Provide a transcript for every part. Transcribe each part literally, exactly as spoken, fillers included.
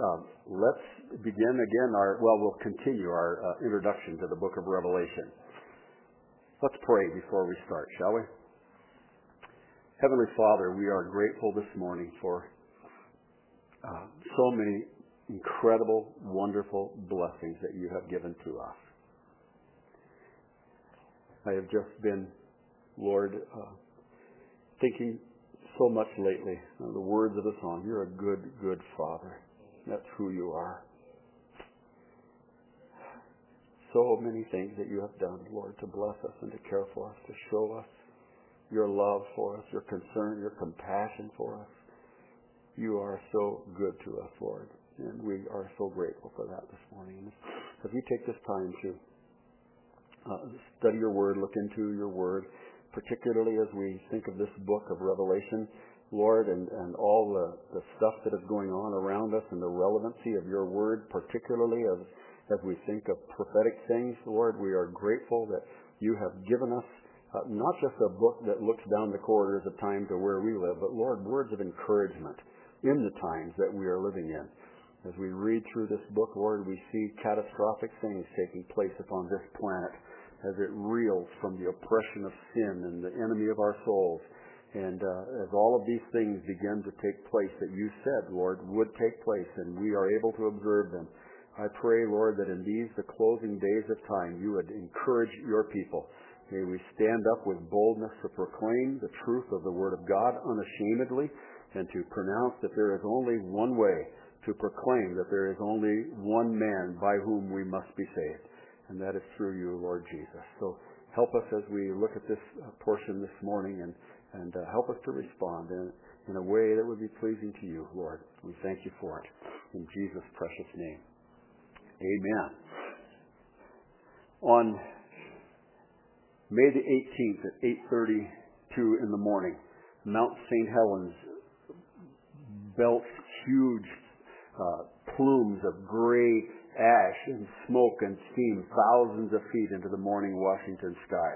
Um, let's begin again our, well, we'll continue our uh, introduction to the book of Revelation. Let's pray before we start, shall we? Heavenly Father, we are grateful this morning for uh, so many incredible, wonderful blessings that you have given to us. I have just been, Lord, uh, thinking so much lately, you know, the words of the song, you're a good, good Father. That's who you are. So many things that you have done, Lord, to bless us and to care for us, to show us your love for us, your concern, your compassion for us. You are so good to us, Lord, and we are so grateful for that this morning. As we take this time to uh, study your word, look into your word, particularly as we think of this book of Revelation, Lord, and, and all the, the stuff that is going on around us and the relevancy of your word, particularly as, as we think of prophetic things, Lord, we are grateful that you have given us uh, not just a book that looks down the corridors of time to where we live, but, Lord, words of encouragement in the times that we are living in. As we read through this book, Lord, we see catastrophic things taking place upon this planet, as it reels from the oppression of sin and the enemy of our souls. And uh, as all of these things begin to take place that you said, Lord, would take place, and we are able to observe them, I pray, Lord, that in these, the closing days of time, you would encourage your people. May we stand up with boldness to proclaim the truth of the Word of God unashamedly, and to pronounce that there is only one way, to proclaim that there is only one man by whom we must be saved. And that is through you, Lord Jesus. So help us as we look at this uh, portion this morning, and, and uh, help us to respond in, in a way that would be pleasing to you, Lord. We thank you for it. In Jesus' precious name. Amen. On May the eighteenth at eight thirty-two in the morning, Mount Saint Helens belched huge uh, plumes of gray ash and smoke and steam thousands of feet into the morning Washington sky.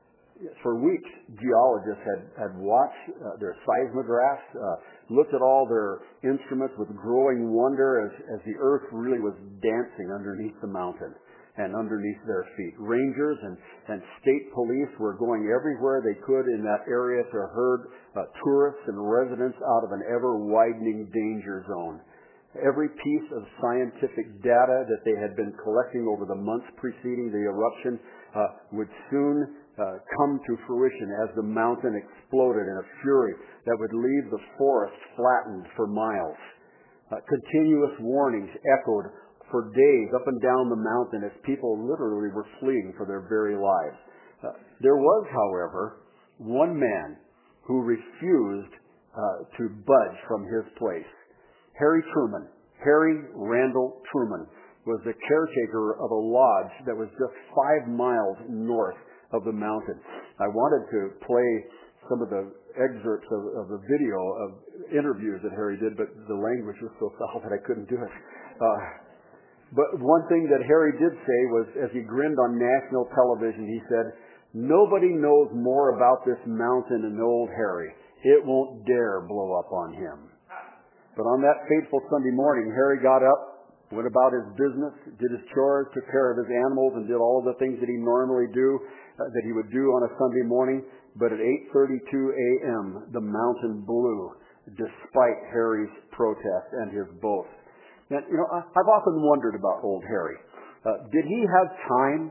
For weeks, geologists had, had watched uh, their seismographs, uh, looked at all their instruments with growing wonder as, as the earth really was dancing underneath the mountain and underneath their feet. Rangers and, and state police were going everywhere they could in that area to herd uh, tourists and residents out of an ever-widening danger zone. Every piece of scientific data that they had been collecting over the months preceding the eruption uh, would soon uh, come to fruition as the mountain exploded in a fury that would leave the forest flattened for miles. Uh, continuous warnings echoed for days up and down the mountain as people literally were fleeing for their very lives. Uh, there was, however, one man who refused uh, to budge from his place. Harry Truman, Harry Randall Truman, was the caretaker of a lodge that was just five miles north of the mountain. I wanted to play some of the excerpts of, of the video of interviews that Harry did, but the language was so foul that I couldn't do it. Uh, but one thing that Harry did say was, as he grinned on national television, he said, "Nobody knows more about this mountain than old Harry. It won't dare blow up on him." But on that fateful Sunday morning, Harry got up, went about his business, did his chores, took care of his animals, and did all of the things that he normally do, uh, that he would do on a Sunday morning. But at eight thirty-two a.m., the mountain blew, despite Harry's protest and his boast. Now, you know, I've often wondered about old Harry. Uh, did he have time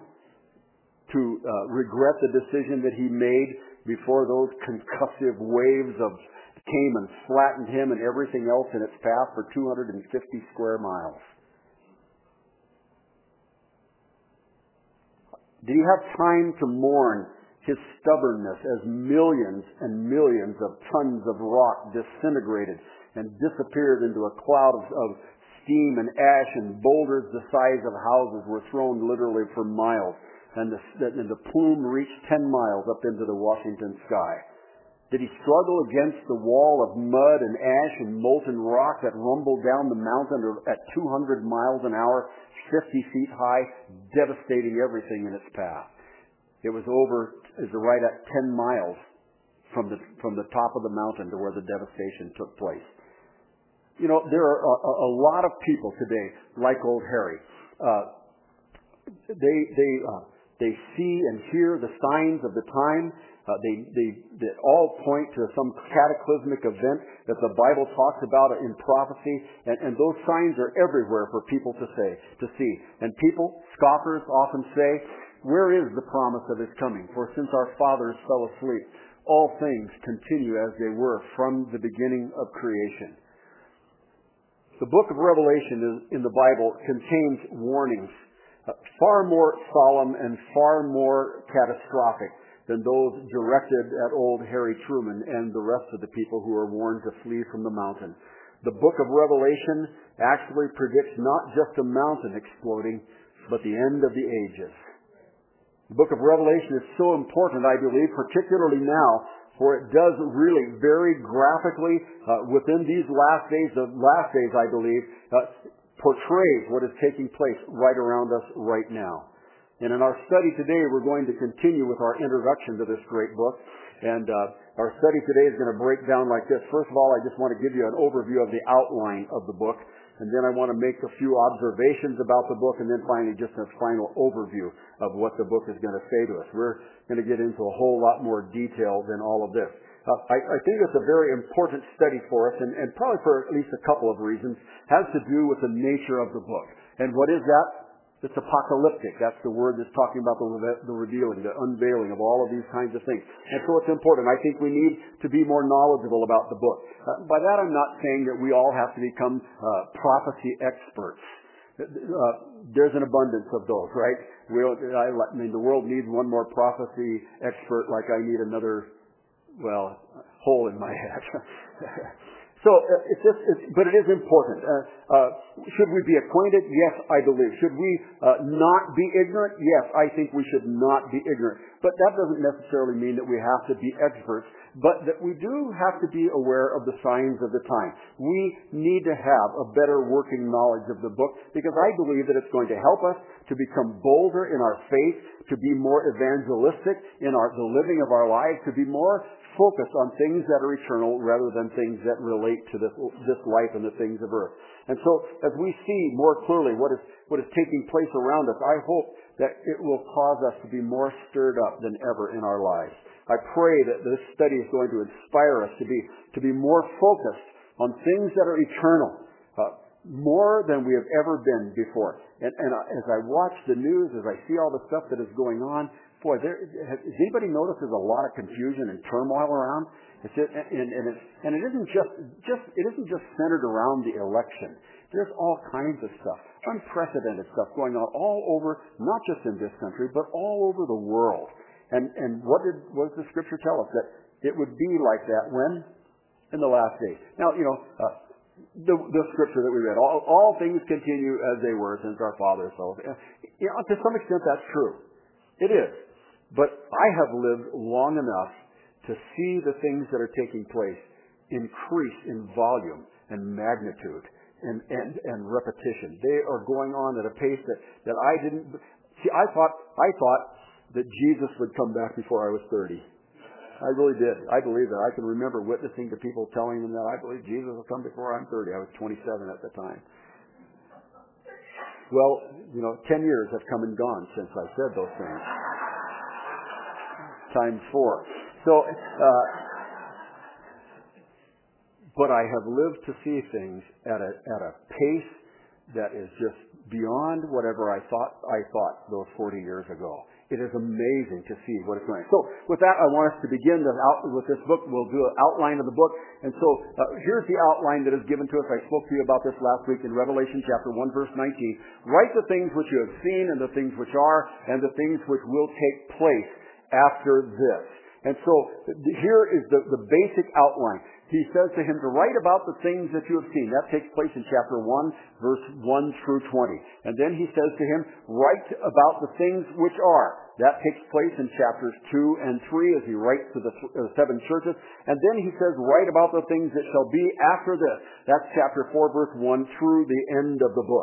to uh, regret the decision that he made before those concussive waves of came and flattened him and everything else in its path for two hundred fifty square miles? Did he have time to mourn his stubbornness as millions and millions of tons of rock disintegrated and disappeared into a cloud of, of steam and ash, and boulders the size of houses were thrown literally for miles, and the, and the plume reached ten miles up into the Washington sky? Did he struggle against the wall of mud and ash and molten rock that rumbled down the mountain at two hundred miles an hour, fifty feet high, devastating everything in its path? It was over, is right at ten miles from the, from the top of the mountain to where the devastation took place. You know, there are a, a lot of people today like old Harry. Uh, they they uh, they see and hear the signs of the time. Uh, they, they, they all point to some cataclysmic event that the Bible talks about in prophecy, and, and those signs are everywhere for people to say, to see. And people, scoffers, often say, "Where is the promise of His coming? For since our fathers fell asleep, all things continue as they were from the beginning of creation." The book of Revelation is, in the Bible contains warnings uh, far more solemn and far more catastrophic than those directed at old Harry Truman and the rest of the people who are warned to flee from the mountain. The book of Revelation actually predicts not just a mountain exploding, but the end of the ages. The book of Revelation is so important, I believe, particularly now, for it does really very graphically, uh, within these last days, the last days, I believe, uh, portrays what is taking place right around us right now. And in our study today, we're going to continue with our introduction to this great book. And uh, our study today is going to break down like this. First of all, I just want to give you an overview of the outline of the book. And then I want to make a few observations about the book, and then finally just a final overview of what the book is going to say to us. We're going to get into a whole lot more detail than all of this. Uh, I, I think it's a very important study for us, and, and probably for at least a couple of reasons. It has to do with the nature of the book. And what is that? It's apocalyptic. That's the word that's talking about the, the revealing, the unveiling of all of these kinds of things. And so it's important. I think we need to be more knowledgeable about the book. Uh, by that I'm not saying that we all have to become uh, prophecy experts. Uh, there's an abundance of those, right? We'll, I, I mean, the world needs one more prophecy expert like I need another, well, hole in my head. So uh, it's just, it's, but it is important. Uh, uh, should we be acquainted? Yes, I believe. Should we uh, not be ignorant? Yes, I think we should not be ignorant. But that doesn't necessarily mean that we have to be experts, but that we do have to be aware of the signs of the time. We need to have a better working knowledge of the book, because I believe that it's going to help us to become bolder in our faith, to be more evangelistic in our, the living of our lives, to be more focused on things that are eternal rather than things that relate to this, this life and the things of earth. And so as we see more clearly what is, what is taking place around us, I hope that it will cause us to be more stirred up than ever in our lives. I pray that this study is going to inspire us to be, to be more focused on things that are eternal, uh, more than we have ever been before. And, and as I watch the news, as I see all the stuff that is going on, boy, there, has anybody noticed there's a lot of confusion and turmoil around? It's just, and, and, it, and it isn't just, just it isn't just centered around the election. There's all kinds of stuff, unprecedented stuff going on all over, not just in this country, but all over the world. And and what did what does the Scripture tell us? That it would be like that when? In the last days. Now, you know, uh, the, the Scripture that we read, all, all things continue as they were since our fathers fell. You know, to some extent that's true. It is. But I have lived long enough to see the things that are taking place increase in volume and magnitude and, and, and repetition. They are going on at a pace that, that I didn't... See, I thought, I thought that Jesus would come back before I was thirty. I really did. I believe that. I can remember witnessing to people telling them that I believe Jesus will come before I'm thirty. I was twenty-seven at the time. Well, you know, ten years have come and gone since I said those things. Times four. So, uh, but I have lived to see things at a at a pace that is just beyond whatever I thought I thought those forty years ago. It is amazing to see what is going on. So, with that, I want us to begin the out, with this book. We'll do an outline of the book. And so, uh, here's the outline that is given to us. I spoke to you about this last week in Revelation chapter one, verse nineteen. Write the things which you have seen, and the things which are, and the things which will take place after this. And so, here is the, the basic outline. He says to him to write about the things that you have seen. That takes place in chapter one, verse one through twenty. And then he says to him, write about the things which are. That takes place in chapters two and three as he writes to the uh, seven churches. And then he says, write about the things that shall be after this. That's chapter four, verse one through the end of the book.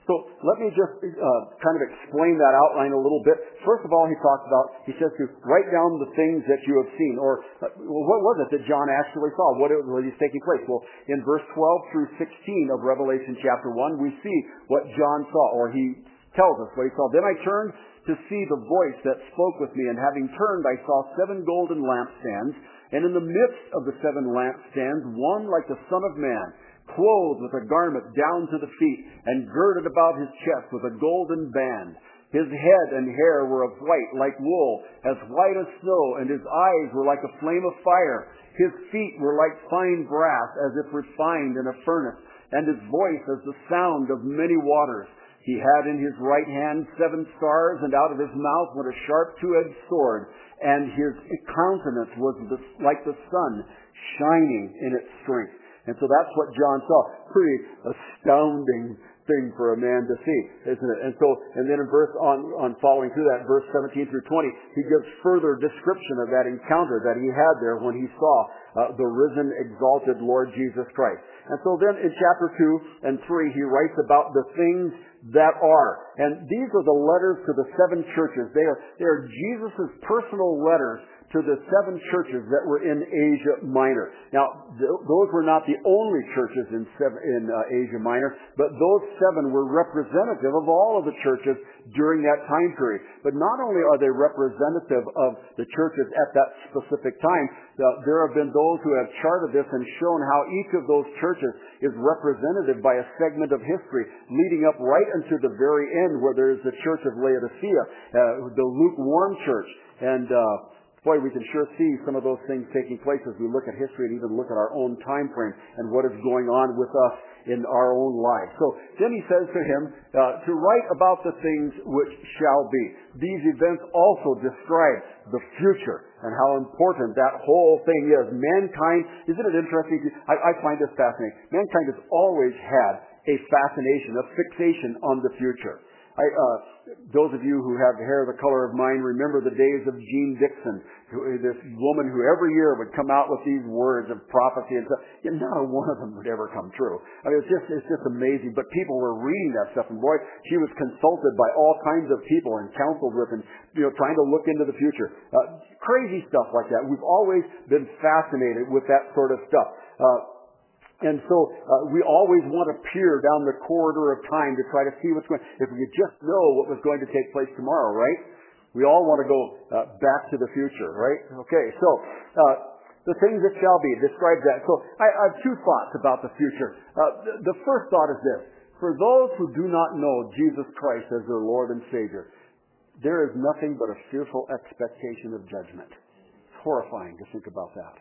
So let me just uh, kind of explain that outline a little bit. First of all, he talks about, he says to write down the things that you have seen, or uh, well, what was it that John actually saw? What was taking place? Well, in verse twelve through sixteen of Revelation chapter one, we see what John saw, or he tells us what he saw. Then I turned to see the voice that spoke with me, and having turned, I saw seven golden lampstands, and in the midst of the seven lampstands, one like the Son of Man, clothed with a garment down to the feet, and girded about his chest with a golden band. His head and hair were of white, like wool, as white as snow, and his eyes were like a flame of fire. His feet were like fine brass, as if refined in a furnace, and his voice as the sound of many waters. He had in his right hand seven stars, and out of his mouth went a sharp two-edged sword, and his countenance was like the sun, shining in its strength. And so that's what John saw. Pretty astounding thing for a man to see, isn't it? And so, and then in verse on, on following through that, verse seventeen through twenty, he gives further description of that encounter that he had there when he saw uh, the risen, exalted Lord Jesus Christ. And so then in chapter two and three, he writes about the things that are. And these are the letters to the seven churches. They are, they are Jesus' personal letters to the seven churches that were in Asia Minor. Now, th- those were not the only churches in, seven, in uh, Asia Minor, but those seven were representative of all of the churches during that time period. But not only are they representative of the churches at that specific time, uh, there have been those who have charted this and shown how each of those churches is represented by a segment of history leading up right unto the very end, where there is the church of Laodicea, uh, the lukewarm church, and uh, boy, we can sure see some of those things taking place as we look at history and even look at our own time frame and what is going on with us in our own lives. So then he says to him uh, to write about the things which shall be. These events also describe the future and how important that whole thing is. Mankind, isn't it interesting? I, I find this fascinating. Mankind has always had a fascination, a fixation on the future. I, uh, those of you who have hair the color of mine remember the days of Jean Dixon, who, this woman who every year would come out with these words of prophecy and stuff. And not a one of them would ever come true. I mean, it's just, it's just amazing. But people were reading that stuff, and boy, she was consulted by all kinds of people and counseled with, and you know, trying to look into the future. Uh, crazy stuff like that. We've always been fascinated with that sort of stuff. Uh, And so uh, we always want to peer down the corridor of time to try to see what's going. If we could just know what was going to take place tomorrow, right? We all want to go uh, back to the future, right? Okay, so uh, the things that shall be describes that. So I, I have two thoughts about the future. Uh, the, the first thought is this: for those who do not know Jesus Christ as their Lord and Savior, there is nothing but a fearful expectation of judgment. It's horrifying to think about that.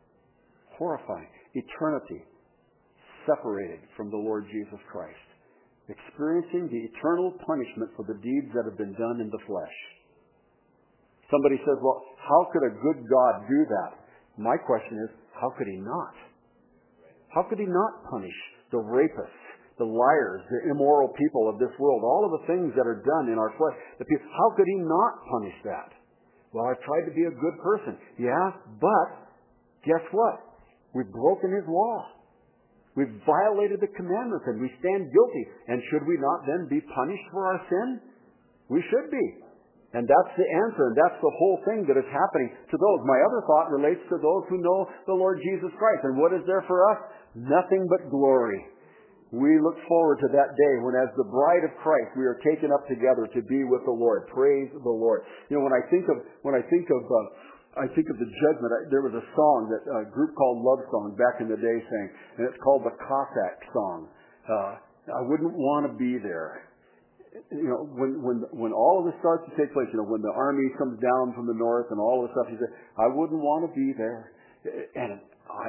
Horrifying. Eternity separated from the Lord Jesus Christ, experiencing the eternal punishment for the deeds that have been done in the flesh. Somebody says, well, how could a good God do that? My question is, how could he not? How could he not punish the rapists, the liars, the immoral people of this world, all of the things that are done in our flesh? The people, how could he not punish that? Well, I've tried to be a good person. Yeah, but guess what? We've broken his law. We've violated the commandments, and we stand guilty. And should we not then be punished for our sin? We should be. And that's the answer, and that's the whole thing that is happening to those. My other thought relates to those who know the Lord Jesus Christ. And what is there for us? Nothing but glory. We look forward to that day when, as the bride of Christ, we are taken up together to be with the Lord. Praise the Lord. You know, when I think of when I think of uh, I think of the judgment. I, there was a song that a group called Love Song back in the day sang, and it's called the Cossack Song. Uh, I wouldn't want to be there. You know, when when when all of this starts to take place, you know, when the army comes down from the north and all of the stuff, he said, I wouldn't want to be there. And I,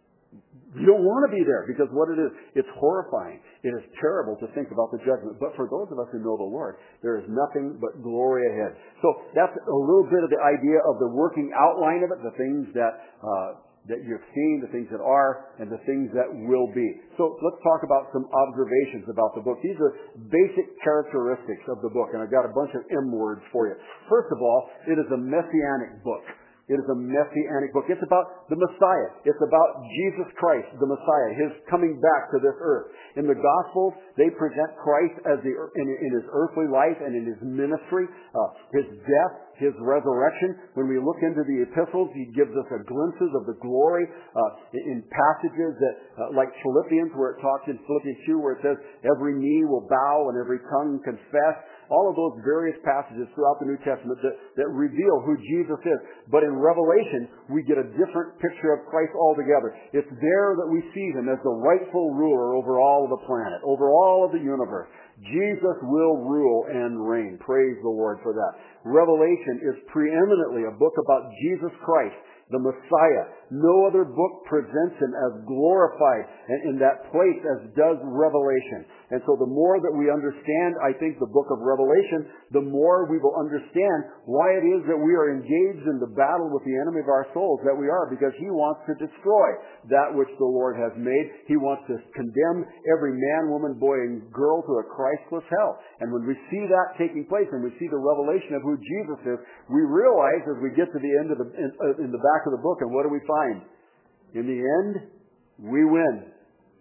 you don't want to be there, because what it is, it's horrifying. It is terrible to think about the judgment. But for those of us who know the Lord, there is nothing but glory ahead. So that's a little bit of the idea of the working outline of it, the things that uh, that you've seen, the things that are, and the things that will be. So let's talk about some observations about the book. These are basic characteristics of the book, and I've got a bunch of M words for you. First of all, it is a messianic book. It is a messianic book. It's about the Messiah. It's about Jesus Christ, the Messiah, His coming back to this earth. In the Gospels, they present Christ as the in, in His earthly life and in His ministry, uh, His death, His resurrection. When we look into the epistles, He gives us a glimpses of the glory uh, in passages that, uh, like Philippians, where it talks in Philippians two, where it says, every knee will bow and every tongue confess. All of those various passages throughout the New Testament that, that reveal who Jesus is. But in Revelation, we get a different picture of Christ altogether. It's there that we see Him as the rightful ruler over all of the planet, over all of the universe. Jesus will rule and reign. Praise the Lord for that. Revelation is preeminently a book about Jesus Christ, the Messiah. No other book presents Him as glorified in that place as does Revelation. And so the more that we understand, I think, the book of Revelation, the more we will understand why it is that we are engaged in the battle with the enemy of our souls, that we are, because he wants to destroy that which the Lord has made. He wants to condemn every man, woman, boy, and girl to a Christless hell. And when we see that taking place, and we see the revelation of who Jesus is, we realize as we get to the end of the, in, uh, in the back of the book, and what do we find? In the end, we win.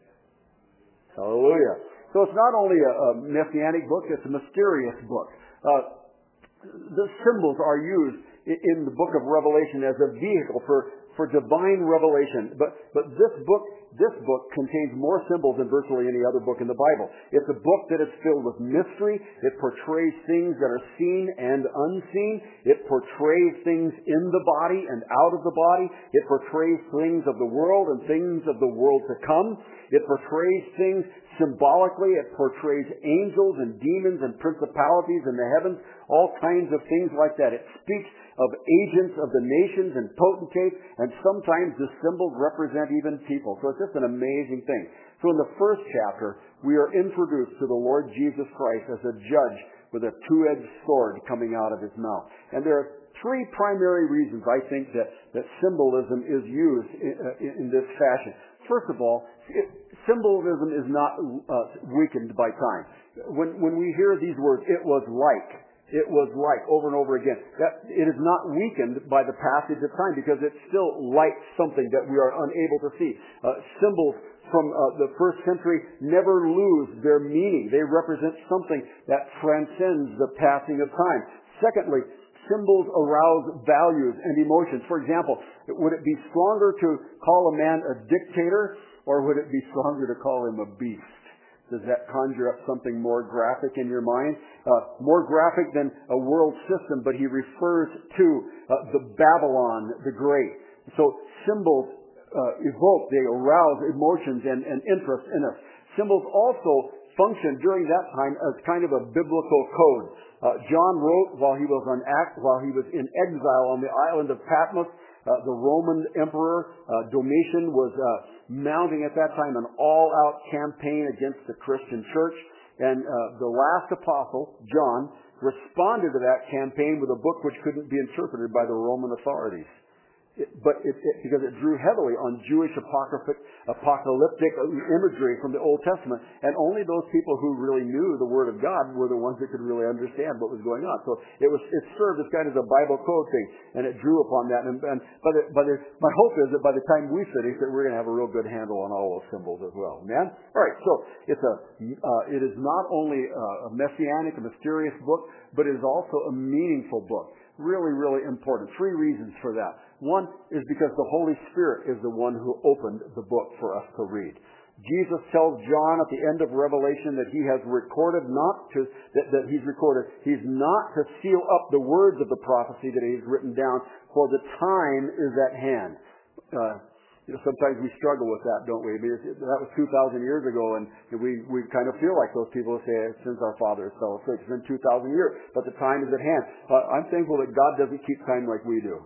Hallelujah. So it's not only a, a messianic book, it's a mysterious book. Uh, the symbols are used in, in the book of Revelation as a vehicle for, for divine revelation. But, but this book, this book contains more symbols than virtually any other book in the Bible. It's a book that is filled with mystery. It portrays things that are seen and unseen. It portrays things in the body and out of the body. It portrays things of the world and things of the world to come. It portrays things symbolically. It portrays angels and demons and principalities in the heavens, all kinds of things like that. It speaks of agents of the nations and potentates, and sometimes the symbols represent even people. So it's just an amazing thing. So in the first chapter, we are introduced to the Lord Jesus Christ as a judge with a two-edged sword coming out of His mouth. And there are three primary reasons, I think, that, that symbolism is used in, in, in this fashion. First of all, it, symbolism is not uh, weakened by time. When, when we hear these words, it was like, it was like, over and over again, that it is not weakened by the passage of time because it's still like something that we are unable to see. Uh, symbols from uh, the first century never lose their meaning. They represent something that transcends the passing of time. Secondly, symbols arouse values and emotions. For example, would it be stronger to call a man a dictator, or would it be stronger to call him a beast? Does that conjure up something more graphic in your mind? Uh, more graphic than a world system, but he refers to uh, the Babylon the Great. So symbols uh, evoke, they arouse emotions and, and interest in us. Symbols also function during that time as kind of a biblical code. Uh, John wrote while he was on act, while he was in exile on the island of Patmos. Uh, the Roman Emperor uh, Domitian was uh, mounting at that time an all-out campaign against the Christian church. And uh, the last apostle, John, responded to that campaign with a book which couldn't be interpreted by the Roman authorities. It, but it, it, because it drew heavily on Jewish apocalyptic, apocalyptic imagery from the Old Testament, and only those people who really knew the Word of God were the ones that could really understand what was going on. So it was it served as kind of a Bible code thing, and it drew upon that. And, and by the, by the, my hope is that by the time we finish, that we're going to have a real good handle on all those symbols as well. Amen. All right. So it's a uh, it is not only a messianic, a mysterious book, but it is also a meaningful book. Really, really important. Three reasons for that. One is because the Holy Spirit is the one who opened the book for us to read. Jesus tells John at the end of Revelation that he has recorded not to, that, that he's recorded, he's not to seal up the words of the prophecy that he's written down, for the time is at hand. Uh, You know, sometimes we struggle with that, don't we? I mean, that was two thousand years ago, and we, we kind of feel like those people who say, since our fathers fell asleep. It's been two thousand years, but the time is at hand. Uh, I'm thankful that God doesn't keep time like we do.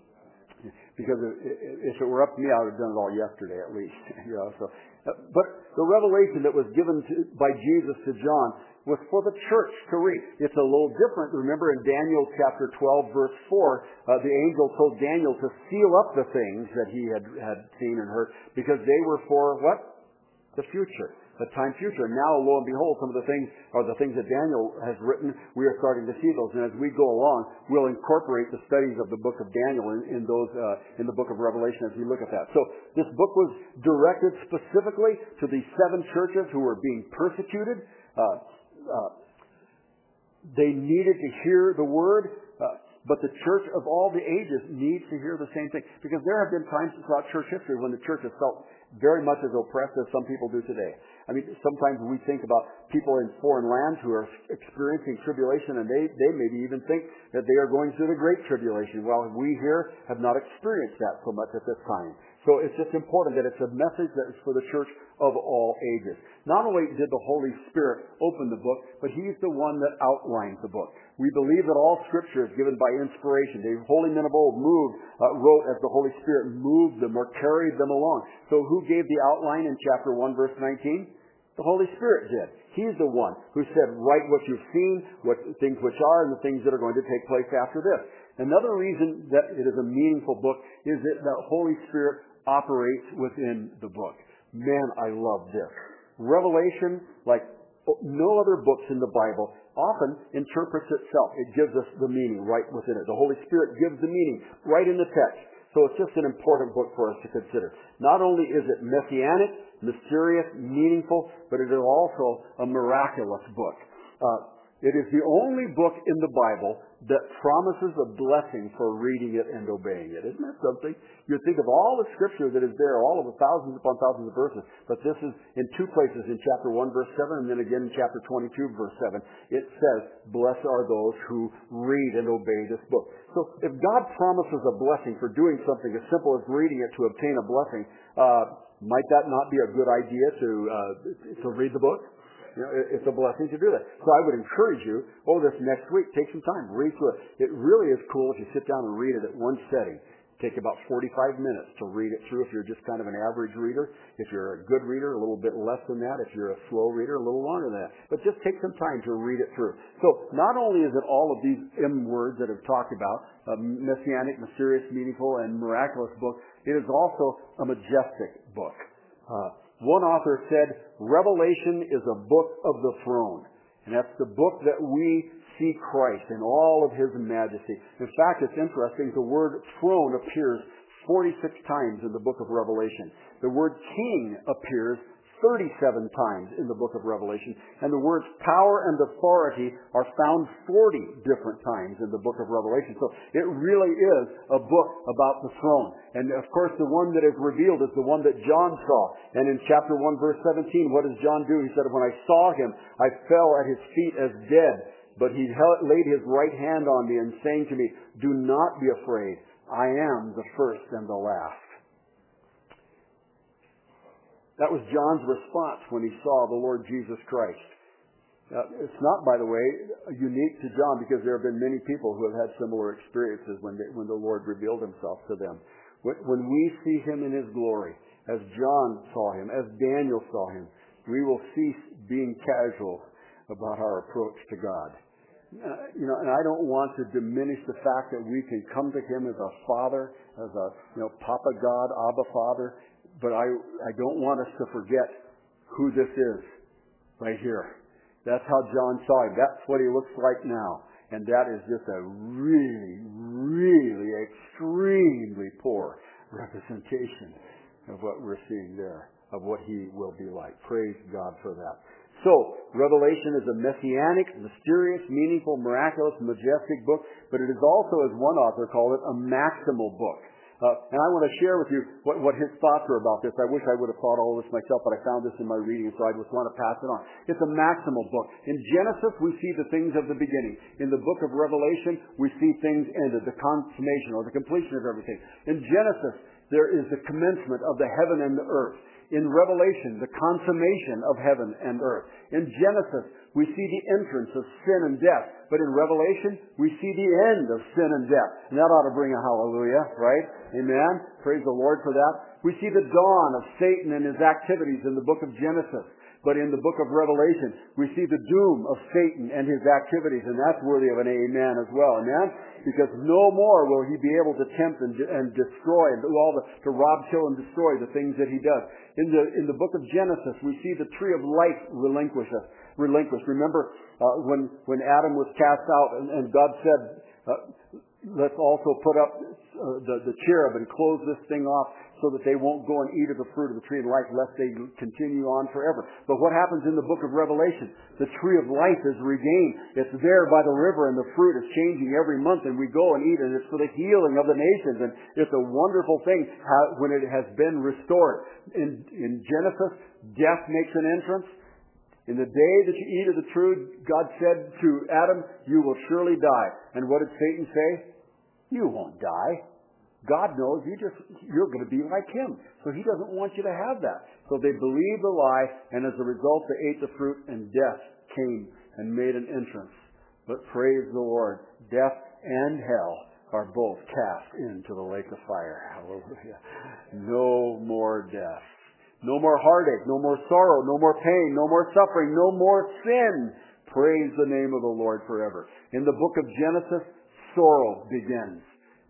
Because if it were up to me, I would have done it all yesterday at least. You know, so, uh, but the revelation that was given to, by Jesus to John was for the church to read. It's a little different. Remember in Daniel chapter twelve, verse four, uh, the angel told Daniel to seal up the things that he had, had seen and heard, because they were for what? The future. the time future. And now, lo and behold, some of the things are the things that Daniel has written. We are starting to see those. And as we go along, we'll incorporate the studies of the book of Daniel in, in those uh, in the book of Revelation as we look at that. So this book was directed specifically to these seven churches who were being persecuted. Uh, uh, they needed to hear the word. Uh, But the church of all the ages needs to hear the same thing. Because there have been times throughout church history when the church has felt very much as oppressed as some people do today. I mean, sometimes we think about people in foreign lands who are experiencing tribulation, and they, they maybe even think that they are going through the Great Tribulation, while we here have not experienced that so much at this time. So it's just important that it's a message that is for the church of all ages. Not only did the Holy Spirit open the book, but He's the one that outlines the book. We believe that all Scripture is given by inspiration. The holy men of old moved, uh, wrote as the Holy Spirit moved them or carried them along. So who gave the outline in chapter one, verse nineteen? The Holy Spirit did. He's the one who said, write what you've seen, what things which are, and the things that are going to take place after this. Another reason that it is a meaningful book is that the Holy Spirit operates within the book. Man, I love this. Revelation, like no other books in the Bible, often interprets itself. It gives us the meaning right within it. The Holy Spirit gives the meaning right in the text. So it's just an important book for us to consider. Not only is it messianic, mysterious, meaningful, but it is also a miraculous book. Uh, it is the only book in the Bible that promises a blessing for reading it and obeying it. Isn't that something? You think of all the Scripture that is there, all of the thousands upon thousands of verses, but this is in two places, in chapter one, verse seven, and then again in chapter twenty-two, verse seven. It says, blessed are those who read and obey this book. So if God promises a blessing for doing something as simple as reading it to obtain a blessing, uh, might that not be a good idea to uh, to read the book? You know, it's a blessing to do that. So I would encourage you, oh, this next week, take some time, read through it. It really is cool if you sit down and read it at one setting. Take about forty-five minutes to read it through if you're just kind of an average reader. If you're a good reader, a little bit less than that. If you're a slow reader, a little longer than that. But just take some time to read it through. So not only is it all of these M words that I've talked about, a messianic, mysterious, meaningful, and miraculous book, it is also a majestic book. Uh, One author said, Revelation is a book of the throne. And that's the book that we see Christ in all of His majesty. In fact, it's interesting, the word throne appears forty-six times in the book of Revelation. The word king appears thirty-seven times in the book of Revelation. And the words power and authority are found forty different times in the book of Revelation. So it really is a book about the throne. And of course, the one that is revealed is the one that John saw. And in chapter one, verse seventeen, what does John do? He said, when I saw Him, I fell at His feet as dead. But He held, laid His right hand on me and saying to me, do not be afraid. I am the first and the last. That was John's response when he saw the Lord Jesus Christ. Uh, it's not, by the way, unique to John, because there have been many people who have had similar experiences when, they, when the Lord revealed Himself to them. When, when we see Him in His glory, as John saw Him, as Daniel saw Him, we will cease being casual about our approach to God. Uh, you know, and I don't want to diminish the fact that we can come to Him as a Father, as a, you know, Papa God, Abba Father. But I, I don't want us to forget who this is right here. That's how John saw Him. That's what He looks like now. And that is just a really, really extremely poor representation of what we're seeing there, of what He will be like. Praise God for that. So, Revelation is a messianic, mysterious, meaningful, miraculous, majestic book, but it is also, as one author called it, a maximal book. Uh, and I want to share with you what, what his thoughts are about this. I wish I would have thought all this myself, but I found this in my reading, so I just want to pass it on. It's a maximal book. In Genesis, we see the things of the beginning. In the book of Revelation, we see things ended, the consummation or the completion of everything. In Genesis, there is the commencement of the heaven and the earth. In Revelation, the consummation of heaven and earth. In Genesis, we see the entrance of sin and death. But in Revelation, we see the end of sin and death. And that ought to bring a hallelujah, right? Amen. Praise the Lord for that. We see the dawn of Satan and his activities in the book of Genesis. But in the book of Revelation, we see the doom of Satan and his activities, and that's worthy of an amen as well. Amen? Because no more will he be able to tempt and, and destroy and do all the, to rob, kill, and destroy the things that he does. In the, in the book of Genesis, we see the tree of life relinquished. relinquished. Remember uh, when, when Adam was cast out and, and God said, uh, let's also put up uh, the, the cherub and close this thing off so that they won't go and eat of the fruit of the tree of life lest they continue on forever. But what happens in the book of Revelation? The tree of life is regained. It's there by the river and the fruit is changing every month and we go and eat and it's for the healing of the nations. And it's a wonderful thing how, when it has been restored. In, in Genesis, death makes an entrance. In the day that you eat of the tree, God said to Adam, you will surely die. And what did Satan say? You won't die. God knows you just, you're going to be like him. So he doesn't want you to have that. So they believed the lie, and as a result they ate the fruit, and death came and made an entrance. But praise the Lord, death and hell are both cast into the lake of fire. Hallelujah. No more death. No more heartache, no more sorrow, no more pain, no more suffering, no more sin. Praise the name of the Lord forever. In the book of Genesis, sorrow begins.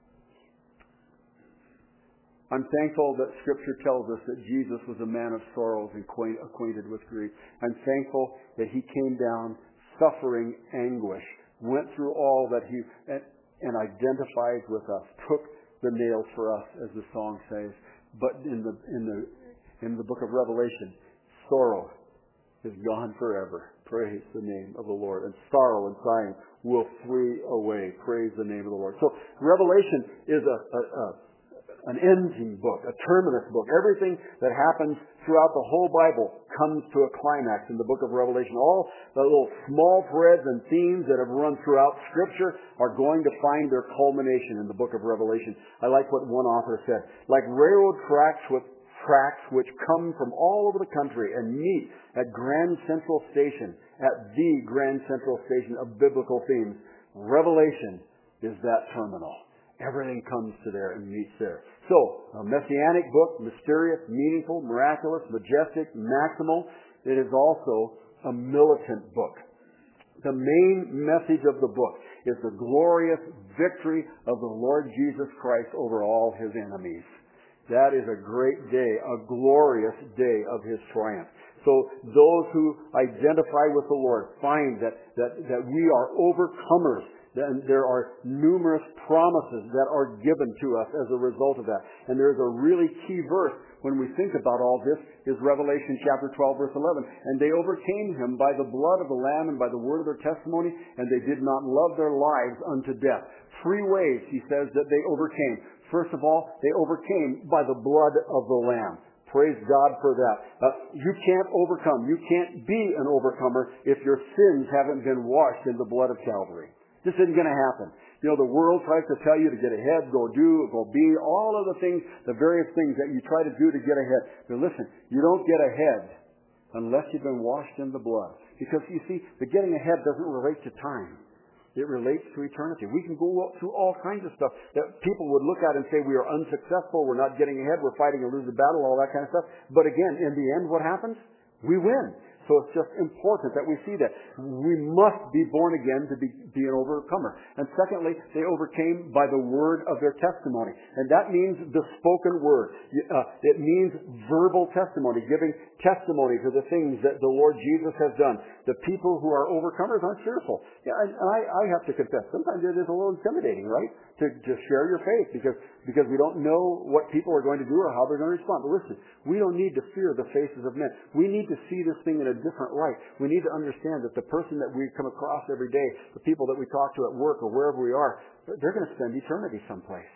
I'm thankful that Scripture tells us that Jesus was a man of sorrows and acquainted with grief. I'm thankful that he came down suffering anguish, went through all that he, and, and identifies with us, took the nails for us, as the song says. But in the, in the, in the book of Revelation, sorrow is gone forever. Praise the name of the Lord. And sorrow and sighing will flee away. Praise the name of the Lord. So Revelation is a, a, a an ending book, a terminus book. Everything that happens throughout the whole Bible comes to a climax in the book of Revelation. All the little small threads and themes that have run throughout Scripture are going to find their culmination in the book of Revelation. I like what one author said. Like railroad tracks with tracks which come from all over the country and meet at Grand Central Station, at the Grand Central Station of biblical themes, Revelation is that terminal. Everything comes to there and meets there. So, a messianic book, mysterious, meaningful, miraculous, majestic, maximal. It is also a militant book. The main message of the book is the glorious victory of the Lord Jesus Christ over all his enemies. That is a great day, a glorious day of his triumph. So those who identify with the Lord find that, that, that we are overcomers. Then there are numerous promises that are given to us as a result of that. And there's a really key verse when we think about all this is Revelation chapter twelve verse eleven. And they overcame him by the blood of the Lamb and by the word of their testimony, and they did not love their lives unto death. Three ways, he says, that they overcame. First of all, they overcame by the blood of the Lamb. Praise God for that. Uh, you can't overcome. You can't be an overcomer if your sins haven't been washed in the blood of Calvary. This isn't going to happen. You know, the world tries to tell you to get ahead, go do, go be, all of the things, the various things that you try to do to get ahead. But listen, you don't get ahead unless you've been washed in the blood. Because, you see, the getting ahead doesn't relate to time. It relates to eternity. We can go through all kinds of stuff that people would look at and say we are unsuccessful, we're not getting ahead, we're fighting a losing battle, all that kind of stuff. But again, in the end, what happens? We win. So it's just important that we see that. We must be born again to be, be an overcomer. And secondly, they overcame by the word of their testimony. And that means the spoken word. Uh, it means verbal testimony, giving testimony to the things that the Lord Jesus has done. The people who are overcomers aren't fearful. Yeah, and I, I have to confess, sometimes it is a little intimidating, right? To, to share your faith because, because we don't know what people are going to do or how they're going to respond. But listen, we don't need to fear the faces of men. We need to see this thing in a different light. We need to understand that the person that we come across every day, the people that we talk to at work or wherever we are, they're going to spend eternity someplace.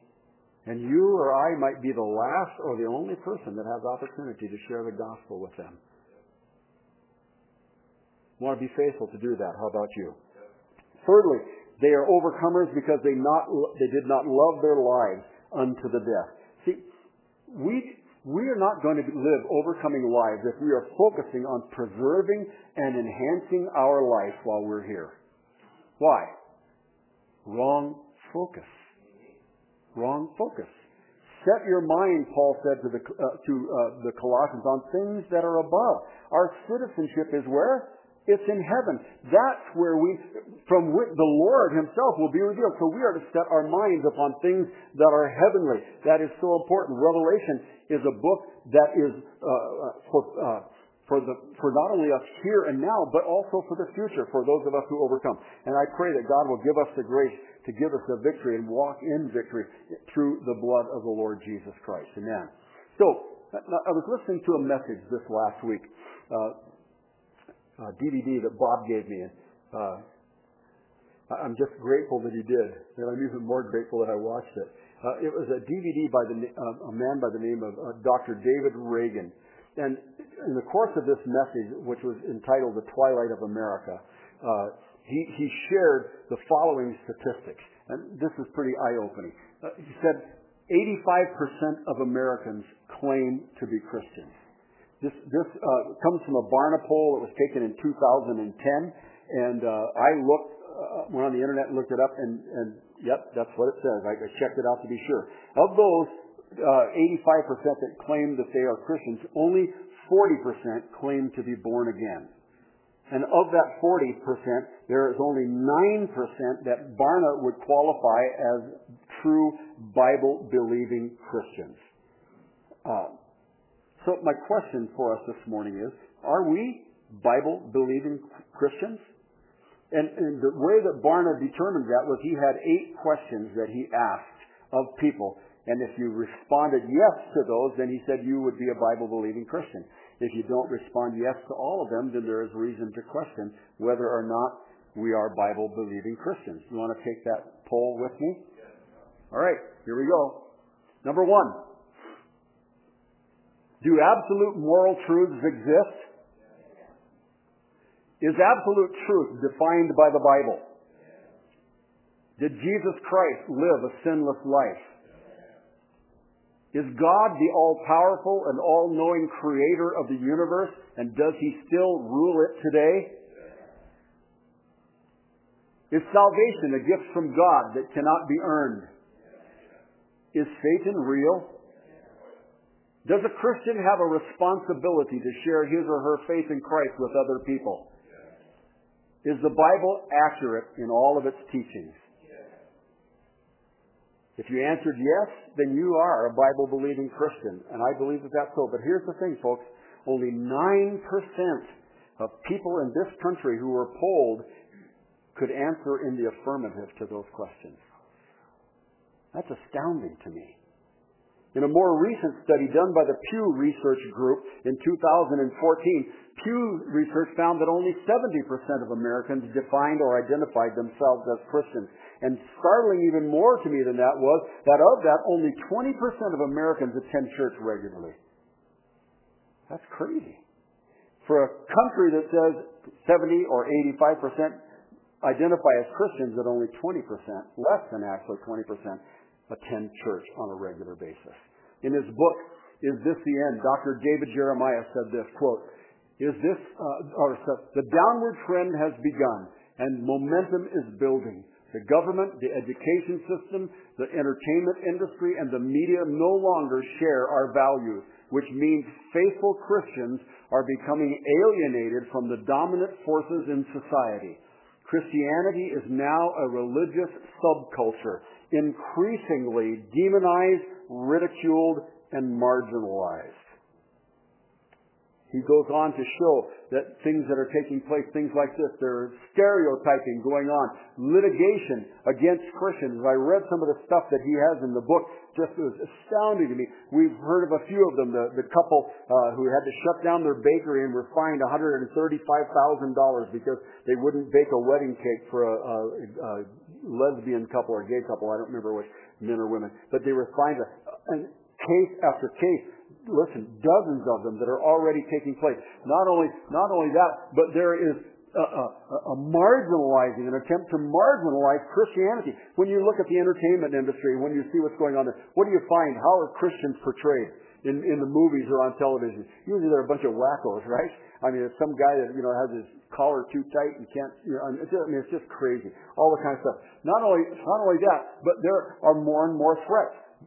And you or I might be the last or the only person that has opportunity to share the gospel with them. We want to be faithful to do that. How about you? Thirdly, they are overcomers because they not they did not love their lives unto the death. See, we we are not going to live overcoming lives if we are focusing on preserving and enhancing our life while we're here. Why? Wrong focus. Wrong focus. Set your mind, Paul said to the uh, to uh, the Colossians, on things that are above. Our citizenship is where? It's in heaven. That's where we, from which the Lord himself will be revealed. So we are to set our minds upon things that are heavenly. That is so important. Revelation is a book that is uh, for, uh, for, the, for not only us here and now, but also for the future, for those of us who overcome. And I pray that God will give us the grace to give us the victory and walk in victory through the blood of the Lord Jesus Christ. Amen. So, I was listening to a message this last week. Uh, Uh, D V D that Bob gave me. And, uh, I'm just grateful that he did, and I'm even more grateful that I watched it. Uh, it was a D V D by the, uh, a man by the name of uh, Doctor David Reagan. And in the course of this message, which was entitled The Twilight of America, uh, he, he shared the following statistics. And this is pretty eye-opening. Uh, he said eighty-five percent of Americans claim to be Christians. This, this uh, comes from a Barna poll that was taken in two thousand ten, and uh, I looked, uh, went on the internet and looked it up, and, and yep, that's what it says. I, I checked it out to be sure. Of those uh, eighty-five percent that claim that they are Christians, only forty percent claim to be born again. And of that forty percent, there is only nine percent that Barna would qualify as true Bible-believing Christians. Uh, So my question for us this morning is, are we Bible-believing Christians? And, and the way that Barna determined that was he had eight questions that he asked of people. And if you responded yes to those, then he said you would be a Bible-believing Christian. If you don't respond yes to all of them, then there is reason to question whether or not we are Bible-believing Christians. You want to take that poll with me? All right, here we go. Number one. Do absolute moral truths exist? Is absolute truth defined by the Bible? Did Jesus Christ live a sinless life? Is God the all-powerful and all-knowing creator of the universe, and does he still rule it today? Is salvation a gift from God that cannot be earned? Is Satan real? Does a Christian have a responsibility to share his or her faith in Christ with other people? Is the Bible accurate in all of its teachings? If you answered yes, then you are a Bible-believing Christian, and I believe that that's so. But here's the thing, folks. Only nine percent of people in this country who were polled could answer in the affirmative to those questions. That's astounding to me. In a more recent study done by the Pew Research Group in two thousand fourteen, Pew Research found that only seventy percent of Americans defined or identified themselves as Christians. And startling even more to me than that was that of that, only twenty percent of Americans attend church regularly. That's crazy. For a country that says seventy or eighty-five percent identify as Christians, that only twenty percent, less than actually twenty percent, attend church on a regular basis. In his book, Is This the End?, Doctor David Jeremiah said this, quote, Is this, uh, or the downward trend has begun and momentum is building. The government, the education system, the entertainment industry, and the media no longer share our values, which means faithful Christians are becoming alienated from the dominant forces in society. Christianity is now a religious subculture, increasingly demonized, ridiculed, and marginalized. He goes on to show that things that are taking place, things like this, there is stereotyping going on, litigation against Christians. I read some of the stuff that he has in the book, just was astounding to me. We've heard of a few of them. The, the couple uh, who had to shut down their bakery and were fined one hundred thirty-five thousand dollars because they wouldn't bake a wedding cake for a, a, a lesbian couple or gay couple. I don't remember which, men or women. But they were fined, and case after case. Listen, dozens of them that are already taking place. Not only, not only that, but there is a, a, a marginalizing, an attempt to marginalize Christianity. When you look at the entertainment industry, when you see what's going on there, what do you find? How are Christians portrayed in, in the movies or on television? Usually they're a bunch of wackos, right? I mean, it's some guy that, you know, has his collar too tight and can't, you know, it's just, I mean, it's just crazy. All the kind of stuff. Not only, not only that, but there are more and more threats.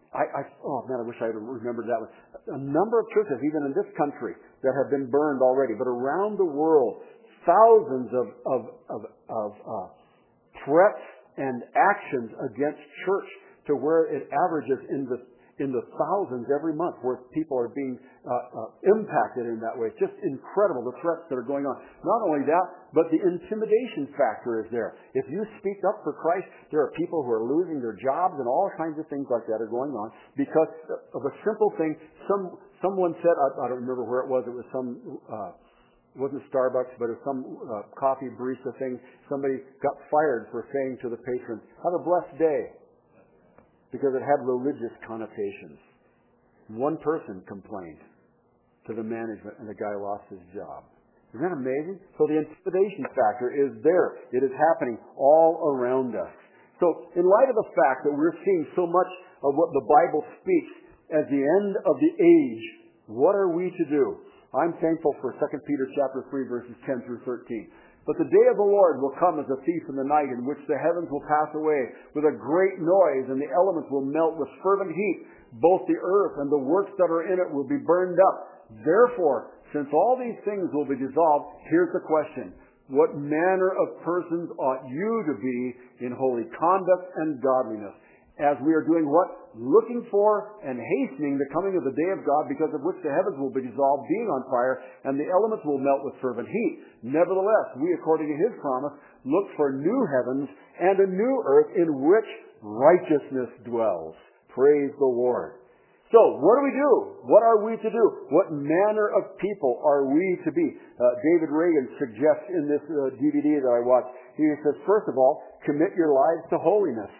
I, I, oh man, I wish I had remembered that one. A number of churches, even in this country, that have been burned already, but around the world, thousands of, of, of, of uh, threats and actions against church to where it averages in the in the thousands every month where people are being uh, uh, impacted in that way. It's just incredible, the threats that are going on. Not only that, but the intimidation factor is there. If you speak up for Christ, there are people who are losing their jobs and all kinds of things like that are going on because of a simple thing. Some Someone said, I, I don't remember where it was, it was some... Uh, It wasn't Starbucks, but it was some uh, coffee barista thing. Somebody got fired for saying to the patron, "Have a blessed day," because it had religious connotations. One person complained to the management, and the guy lost his job. Isn't that amazing? So the intimidation factor is there. It is happening all around us. So in light of the fact that we're seeing so much of what the Bible speaks as the end of the age, what are we to do? I'm thankful for Second Peter chapter three, verses ten through thirteen. But the day of the Lord will come as a thief in the night, in which the heavens will pass away with a great noise, and the elements will melt with fervent heat. Both the earth and the works that are in it will be burned up. Therefore, since all these things will be dissolved, here's the question. What manner of persons ought you to be in holy conduct and godliness? As we are doing what? Looking for and hastening the coming of the day of God, because of which the heavens will be dissolved, being on fire, and the elements will melt with fervent heat. Nevertheless, we, according to His promise, look for new heavens and a new earth in which righteousness dwells. Praise the Lord. So, what do we do? What are we to do? What manner of people are we to be? Uh, David Reagan suggests in this uh, D V D that I watched, he says, first of all, commit your lives to holiness.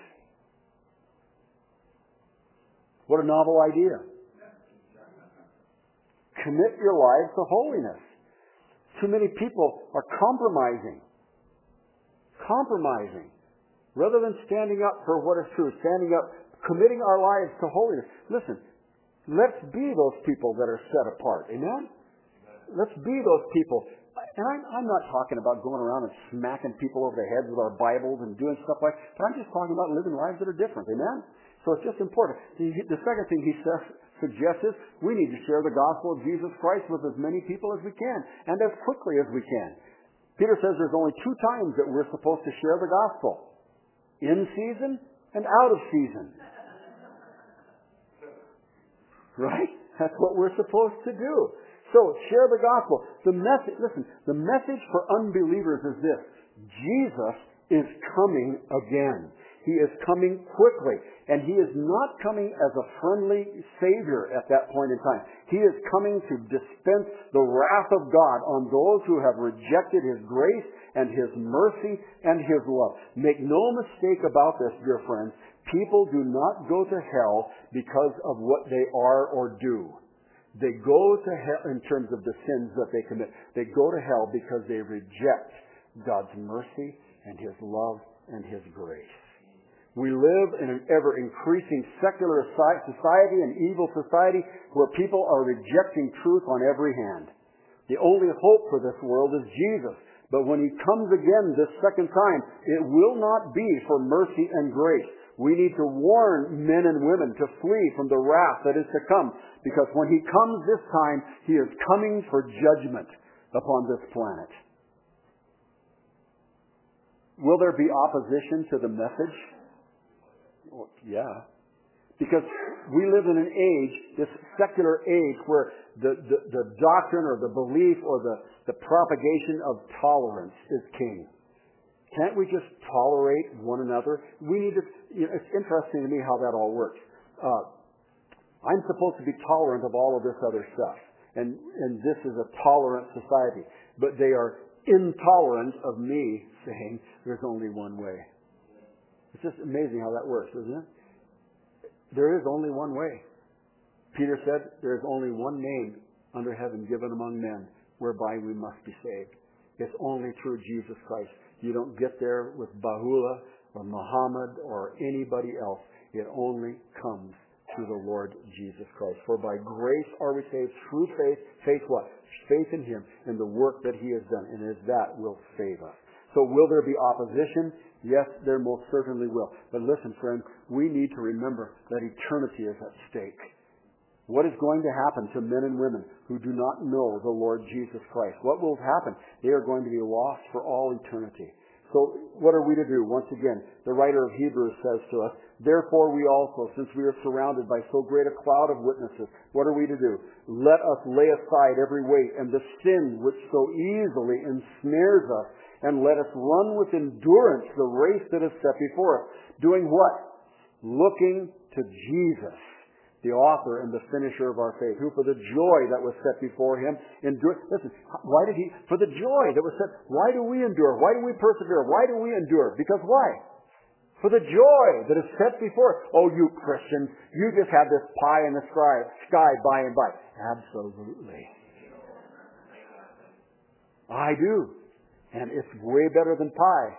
What a novel idea. Commit your lives to holiness. Too many people are compromising. Compromising. Rather than standing up for what is true, standing up, committing our lives to holiness. Listen, let's be those people that are set apart. Amen? Let's be those people. And I'm, I'm not talking about going around and smacking people over the heads with our Bibles and doing stuff like that. But I'm just talking about living lives that are different. Amen? So it's just important. The, the second thing he says, suggests is we need to share the gospel of Jesus Christ with as many people as we can and as quickly as we can. Peter says there's only two times that we're supposed to share the gospel. In season and out of season. Right? That's what we're supposed to do. So, share the gospel. The message, listen, the message for unbelievers is this. Jesus is coming again. He is coming quickly. And He is not coming as a friendly Savior at that point in time. He is coming to dispense the wrath of God on those who have rejected His grace and His mercy and His love. Make no mistake about this, dear friends. People do not go to hell because of what they are or do. They go to hell in terms of the sins that they commit. They go to hell because they reject God's mercy and His love and His grace. We live in an ever-increasing secular society, an evil society, where people are rejecting truth on every hand. The only hope for this world is Jesus. But when He comes again this second time, it will not be for mercy and grace. We need to warn men and women to flee from the wrath that is to come. Because when He comes this time, He is coming for judgment upon this planet. Will there be opposition to the message? Well, yeah. Because we live in an age, this secular age, where the, the, the doctrine or the belief or the, the propagation of tolerance is king. Can't we just tolerate one another? We need to, you know, it's interesting to me how that all works. Uh, I'm supposed to be tolerant of all of this other stuff. And, and this is a tolerant society. But they are intolerant of me saying there's only one way. It's just amazing how that works, isn't it? There is only one way. Peter said there is only one name under heaven given among men whereby we must be saved. It's only through Jesus Christ. You don't get there with Baha'u'llah or Muhammad or anybody else. It only comes through the Lord Jesus Christ. For by grace are we saved through faith. Faith what? Faith in Him and the work that He has done. And it is that will save us. So will there be opposition? Yes, there most certainly will. But listen, friend, we need to remember that eternity is at stake. What is going to happen to men and women who do not know the Lord Jesus Christ? What will happen? They are going to be lost for all eternity. So what are we to do? Once again, the writer of Hebrews says to us, therefore we also, since we are surrounded by so great a cloud of witnesses, what are we to do? Let us lay aside every weight and the sin which so easily ensnares us, and let us run with endurance the race that is set before us. Doing what? Looking to Jesus, the author and the finisher of our faith, who for the joy that was set before him endured. Listen, why did he? For the joy that was set. Why do we endure? Why do we persevere? Why do we endure? Because why? For the joy that is set before us. Oh, you Christians, you just have this pie in the sky, sky by and by. Absolutely. I do. And it's way better than pie.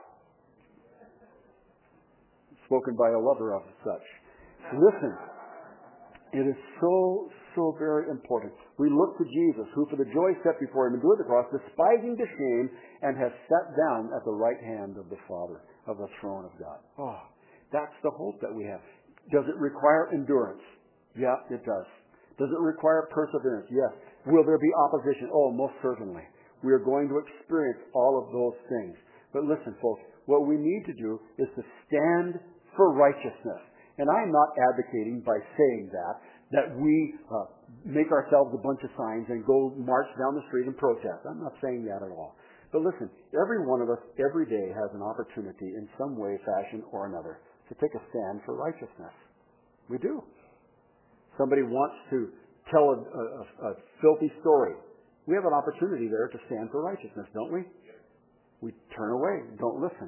Spoken by a lover of such. Listen. It is so, so very important. We look to Jesus, who for the joy set before him endured the cross, despising the shame, and has sat down at the right hand of the Father, of the throne of God. Oh, that's the hope that we have. Does it require endurance? Yeah, it does. Does it require perseverance? Yes. Will there be opposition? Oh, most certainly. We are going to experience all of those things. But listen, folks, what we need to do is to stand for righteousness. And I'm not advocating by saying that, that we uh, make ourselves a bunch of signs and go march down the street and protest. I'm not saying that at all. But listen, every one of us every day has an opportunity in some way, fashion, or another to take a stand for righteousness. We do. Somebody wants to tell a, a, a filthy story. We have an opportunity there to stand for righteousness, don't we? We turn away, don't listen.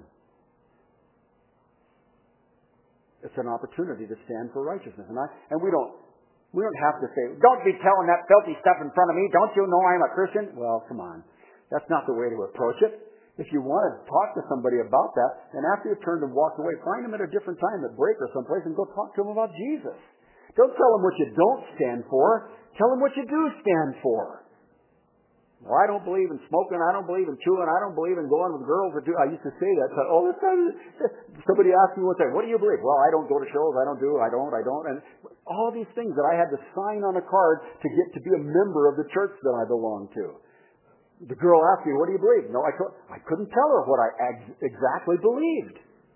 It's an opportunity to stand for righteousness. And, I, and we don't we don't have to say, don't be telling that filthy stuff in front of me. Don't you know I'm a Christian? Well, come on. That's not the way to approach it. If you want to talk to somebody about that, and after you've turned and walked away, find them at a different time at break or someplace and go talk to them about Jesus. Don't tell them what you don't stand for. Tell them what you do stand for. Well, I don't believe in smoking. I don't believe in chewing. I don't believe in going with girls. Or do. I used to say that all the time. Somebody asked me one time, what do you believe? Well, I don't go to shows. I don't do. I don't. I don't. And all these things that I had to sign on a card to get to be a member of the church that I belong to. The girl asked me, what do you believe? No, I, co- I couldn't tell her what I ex- exactly believed.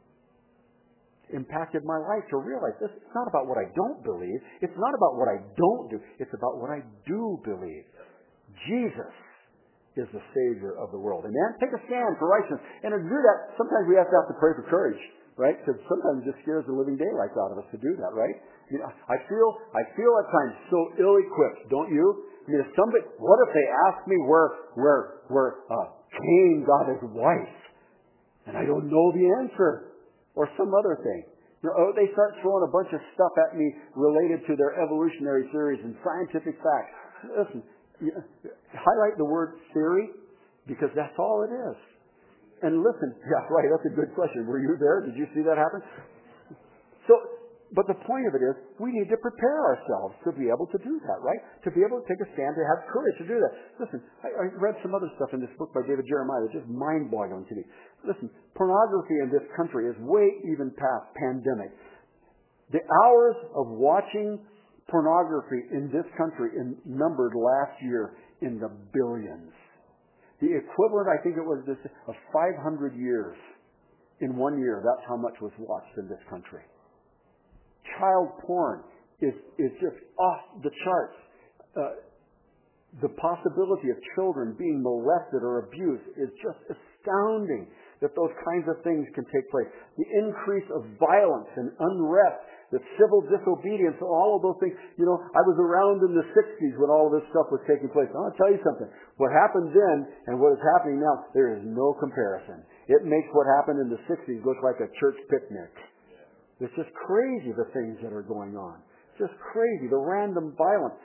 It impacted my life to realize this. It's not about what I don't believe. It's not about what I don't do. It's about what I do believe. Jesus is the Savior of the world. Amen? Take a stand for righteousness. And to do that, sometimes we have to have to pray for courage, right? Because sometimes it just scares the living daylights out of us to do that, right? You know, I feel, I feel at times so ill-equipped, don't you? I mean, if somebody, what if they ask me where, where, where uh, Cain got his wife, and I don't know the answer, or some other thing? You know, oh, they start throwing a bunch of stuff at me related to their evolutionary theories and scientific facts. Listen. Highlight the word theory, because that's all it is. And listen, yeah, right, that's a good question. Were you there? Did you see that happen? So, but the point of it is, we need to prepare ourselves to be able to do that, right? To be able to take a stand, to have courage to do that. Listen, I, I read some other stuff in this book by David Jeremiah that's just mind-boggling to me. Listen, pornography in this country is way even past pandemic. The hours of watching pornography in this country in, numbered last year in the billions. The equivalent, I think it was this, of five hundred years in one year. That's how much was watched in this country. Child porn is, is just off the charts. Uh, the possibility of children being molested or abused is just astounding that those kinds of things can take place. The increase of violence and unrest, the civil disobedience, all of those things. You know, I was around in the sixties when all of this stuff was taking place. I'll tell you something. What happened then and what is happening now, there is no comparison. It makes what happened in the sixties look like a church picnic. It's just crazy, the things that are going on. Just crazy. The random violence.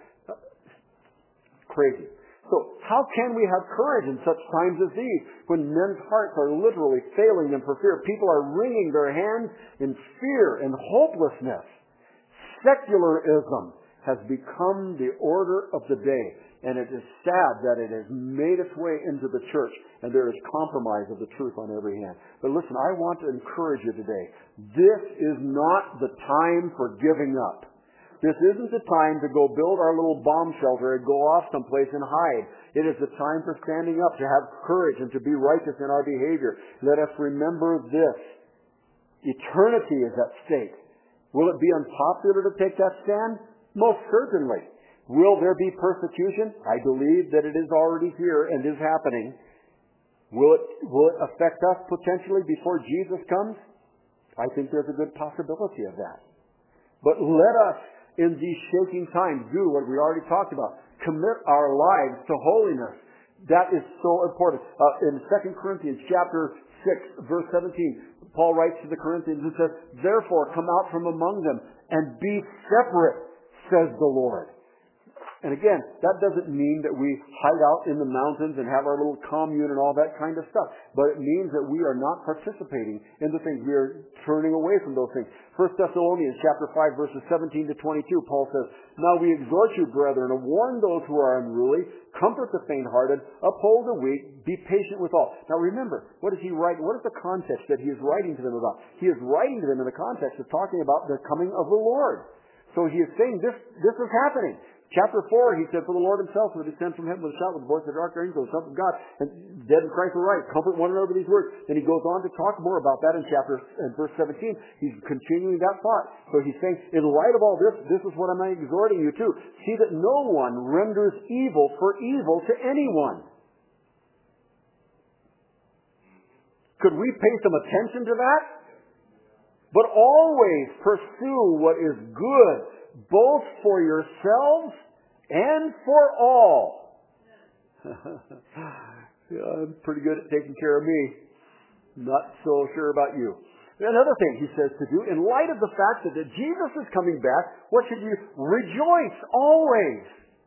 Crazy. So how can we have courage in such times as these, when men's hearts are literally failing them for fear? People are wringing their hands in fear and hopelessness. Secularism has become the order of the day. And it is sad that it has made its way into the church, and there is compromise of the truth on every hand. But listen, I want to encourage you today. This is not the time for giving up. This isn't the time to go build our little bomb shelter and go off someplace and hide. It is the time for standing up, to have courage, and to be righteous in our behavior. Let us remember this. Eternity is at stake. Will it be unpopular to take that stand? Most certainly. Will there be persecution? I believe that it is already here and is happening. Will it, will it affect us potentially before Jesus comes? I think there's a good possibility of that. But let us, in these shaking times, do what we already talked about. Commit our lives to holiness. That is so important. Uh, in Second Corinthians chapter six, verse seventeen, Paul writes to the Corinthians and says, "Therefore come out from among them and be separate, says the Lord." And again, that doesn't mean that we hide out in the mountains and have our little commune and all that kind of stuff. But it means that we are not participating in the things. We are turning away from those things. First Thessalonians chapter five, verses seventeen to twenty-two, Paul says, "Now we exhort you, brethren, to warn those who are unruly, comfort the faint-hearted, uphold the weak, be patient with all." Now remember, what is he writing? What is the context that he is writing to them about? He is writing to them in the context of talking about the coming of the Lord. So he is saying this, this is happening. Chapter four, he said, "For the Lord himself will descend from heaven with a shout, with the voice of the archangel, the Son of God, and dead in Christ will rise. Comfort one another with these words." Then he goes on to talk more about that in chapter, in verse seventeen. He's continuing that thought. So he's saying, in light of all this, this is what I'm exhorting you to. See that no one renders evil for evil to anyone. Could we pay some attention to that? But always pursue what is good, both for yourselves and for all. Yeah, I'm pretty good at taking care of me. Not so sure about you. Another thing he says to do, in light of the fact that Jesus is coming back, what should you? Rejoice always.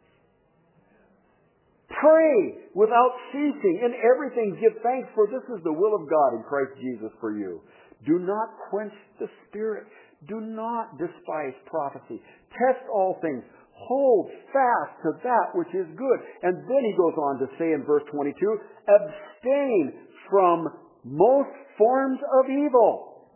Pray without ceasing. In everything give thanks, for this is the will of God in Christ Jesus for you. Do not quench the Spirit. Do not despise prophecy. Test all things. Hold fast to that which is good. And then he goes on to say in verse twenty-two, abstain from most forms of evil.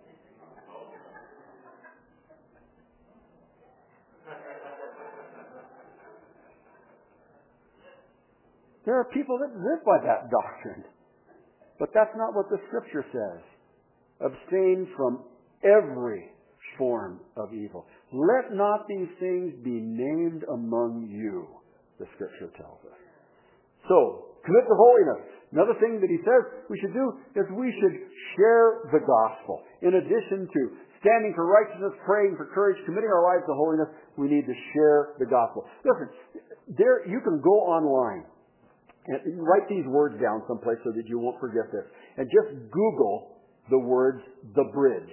There are people that live by that doctrine. But that's not what the Scripture says. Abstain from every form of evil. Let not these things be named among you, the Scripture tells us. So, commit to holiness. Another thing that he says we should do is we should share the gospel. In addition to standing for righteousness, praying for courage, committing our lives to holiness, we need to share the gospel. Listen, there you can go online and write these words down someplace so that you won't forget this. And just Google the words, the bridge.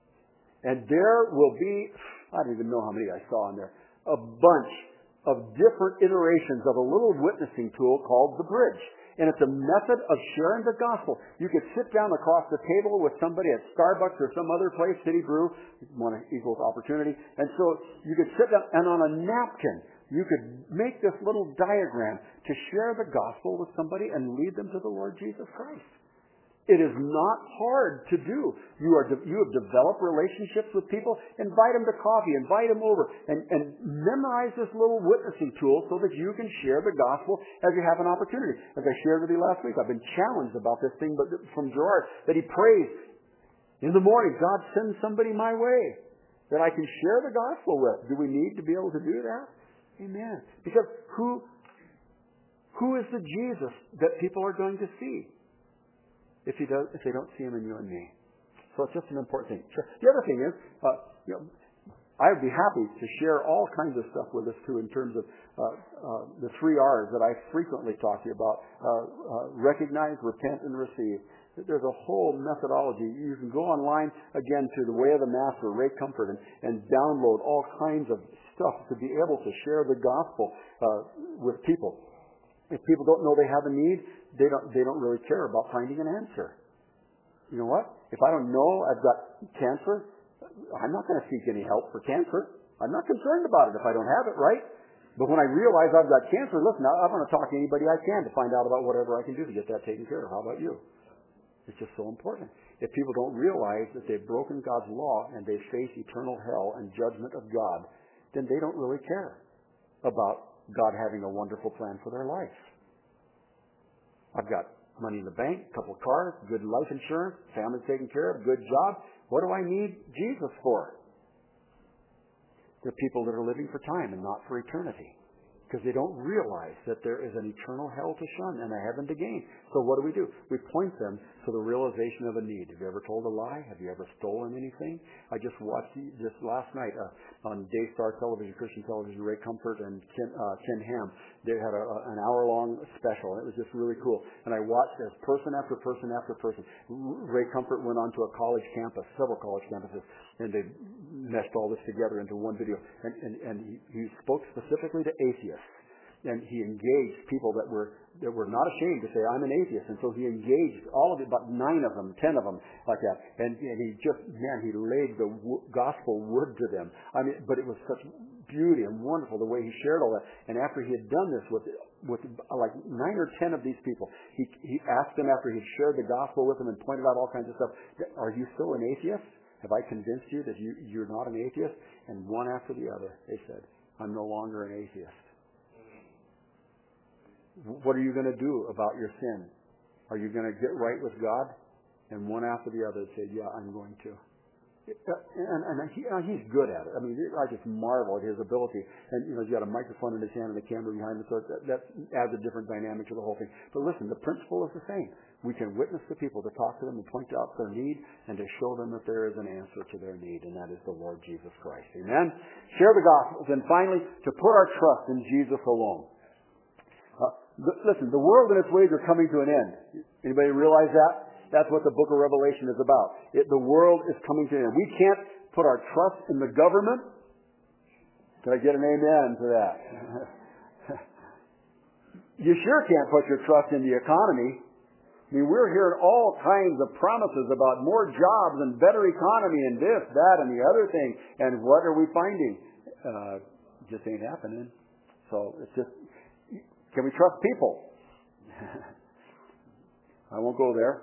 And there will be, I don't even know how many I saw in there, a bunch of different iterations of a little witnessing tool called the bridge. And it's a method of sharing the gospel. You could sit down across the table with somebody at Starbucks or some other place, City Brew, one equals opportunity. And so you could sit down, and on a napkin, you could make this little diagram to share the gospel with somebody and lead them to the Lord Jesus Christ. It is not hard to do. You are you have developed relationships with people. Invite them to coffee. Invite them over. And, and memorize this little witnessing tool so that you can share the gospel as you have an opportunity. As I shared with you last week, I've been challenged about this thing but from Gerard, that he prays in the morning, God, send somebody my way that I can share the gospel with. Do we need to be able to do that? Amen. Because who, who is the Jesus that people are going to see? If he does, if they don't see him in you and me. So it's just an important thing. Sure. The other thing is, uh, you know, I would be happy to share all kinds of stuff with us too in terms of uh, uh, the three R's that I frequently talk to you about. Uh, uh, recognize, repent, and receive. There's a whole methodology. You can go online, again, to the Way of the Master, Ray Comfort, and, and download all kinds of stuff to be able to share the gospel uh, with people. If people don't know they have a need, they don't they don't really care about finding an answer. You know what? If I don't know I've got cancer, I'm not going to seek any help for cancer. I'm not concerned about it if I don't have it, right? But when I realize I've got cancer, listen, I'm going to talk to anybody I can to find out about whatever I can do to get that taken care of. How about you? It's just so important. If people don't realize that they've broken God's law and they face eternal hell and judgment of God, then they don't really care about God having a wonderful plan for their life. I've got money in the bank, a couple of cars, good life insurance, family taken care of, good job. What do I need Jesus for? There are people that are living for time and not for eternity, because they don't realize that there is an eternal hell to shun and a heaven to gain. So what do we do? We point them to the realization of a need. Have you ever told a lie? Have you ever stolen anything? I just watched just last night uh, on Daystar Television, Christian Television, Ray Comfort and Ken, uh, Ken Ham. They had a, a, an hour-long special. It was just really cool. And I watched as person after person after person. Ray Comfort went on to a college campus, several college campuses, and they meshed all this together into one video. And, and, and he, he spoke specifically to atheists. And he engaged people that were that were not ashamed to say, I'm an atheist. And so he engaged all of it, about nine of them, ten of them, like that. And, and he just, man, he laid the w- gospel wood to them. I mean, but it was such beauty and wonderful the way he shared all that. And after he had done this with with like nine or ten of these people, he he asked them after he'd shared the gospel with them and pointed out all kinds of stuff, are you still an atheist? Have I convinced you that you, you're not an atheist? And one after the other, they said, I'm no longer an atheist. What are you going to do about your sin? Are you going to get right with God? And one after the other said, yeah, I'm going to. And, and he, he's good at it. I mean, I just marvel at his ability. And, you know, he's got a microphone in his hand and a camera behind him, so that, that adds a different dynamic to the whole thing. But listen, the principle is the same. We can witness to people, to talk to them and point out their need and to show them that there is an answer to their need, and that is the Lord Jesus Christ. Amen? Share the gospel. And finally, to put our trust in Jesus alone. Uh, th- listen, the world and its ways are coming to an end. Anybody realize that? That's what the book of Revelation is about. It, the world is coming to an end. We can't put our trust in the government. Can I get an amen to that? You sure can't put your trust in the economy. I mean, we're hearing all kinds of promises about more jobs and better economy and this, that, and the other thing. And what are we finding? Uh, just ain't happening. So it's just... Can we trust people? I won't go there.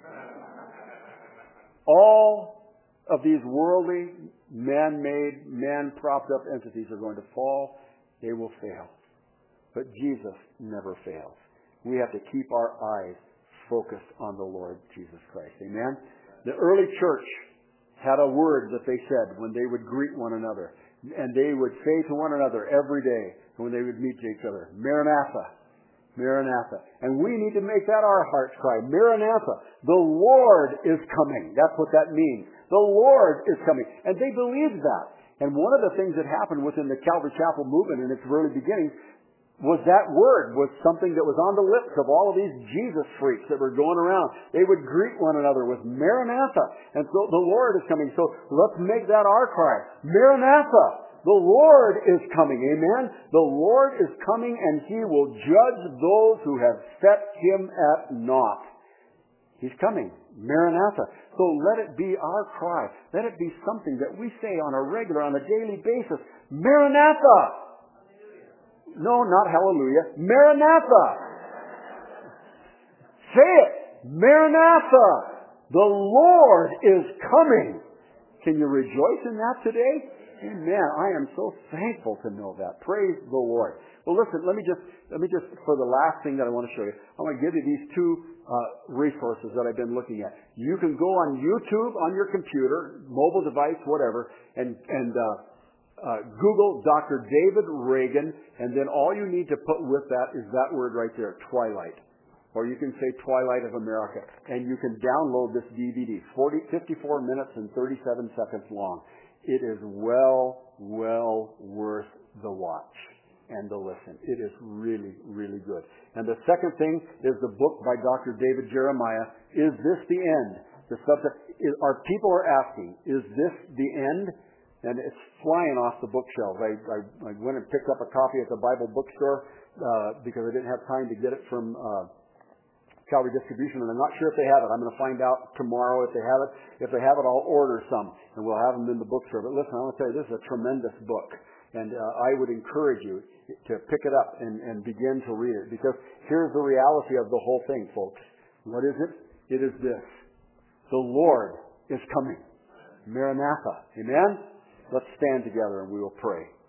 All of these worldly, man-made, man-propped-up entities are going to fall. They will fail. But Jesus never fails. We have to keep our eyes focused on the Lord Jesus Christ. Amen? The early church had a word that they said when they would greet one another. And they would say to one another every day when they would meet each other, Maranatha, Maranatha. And we need to make that our heart's cry. Maranatha, the Lord is coming. That's what that means. The Lord is coming. And they believed that. And one of the things that happened within the Calvary Chapel movement in its early beginnings was that word was something that was on the lips of all of these Jesus freaks that were going around. They would greet one another with Maranatha. And so the Lord is coming. So let's make that our cry. Maranatha. The Lord is coming. Amen. The Lord is coming, and He will judge those who have set Him at naught. He's coming. Maranatha. So let it be our cry. Let it be something that we say on a regular, on a daily basis. Maranatha. No, not hallelujah. Maranatha. Say it. Maranatha. The Lord is coming. Can you rejoice in that today? Amen. I am so thankful to know that. Praise the Lord. Well, listen, let me just, let me just, for the last thing that I want to show you, I want to give you these two uh, resources that I've been looking at. You can go on YouTube on your computer, mobile device, whatever, and, and, uh, Uh, Google Doctor David Reagan, and then all you need to put with that is that word right there, Twilight. Or you can say Twilight of America. And you can download this D V D, forty, fifty-four minutes and thirty-seven seconds long. It is well, well worth the watch and the listen. It is really, really good. And the second thing is the book by Doctor David Jeremiah, Is This the End? The subject is, our people are asking, is this the end? And it's flying off the bookshelves. I, I, I went and picked up a copy at the Bible bookstore uh, because I didn't have time to get it from uh, Calvary Distribution, and I'm not sure if they have it. I'm going to find out tomorrow if they have it. If they have it, I'll order some, and we'll have them in the bookstore. But listen, I want to tell you, this is a tremendous book. And uh, I would encourage you to pick it up and, and begin to read it. Because here's the reality of the whole thing, folks. What is it? It is this. The Lord is coming. Maranatha. Amen? Let's stand together and we will pray.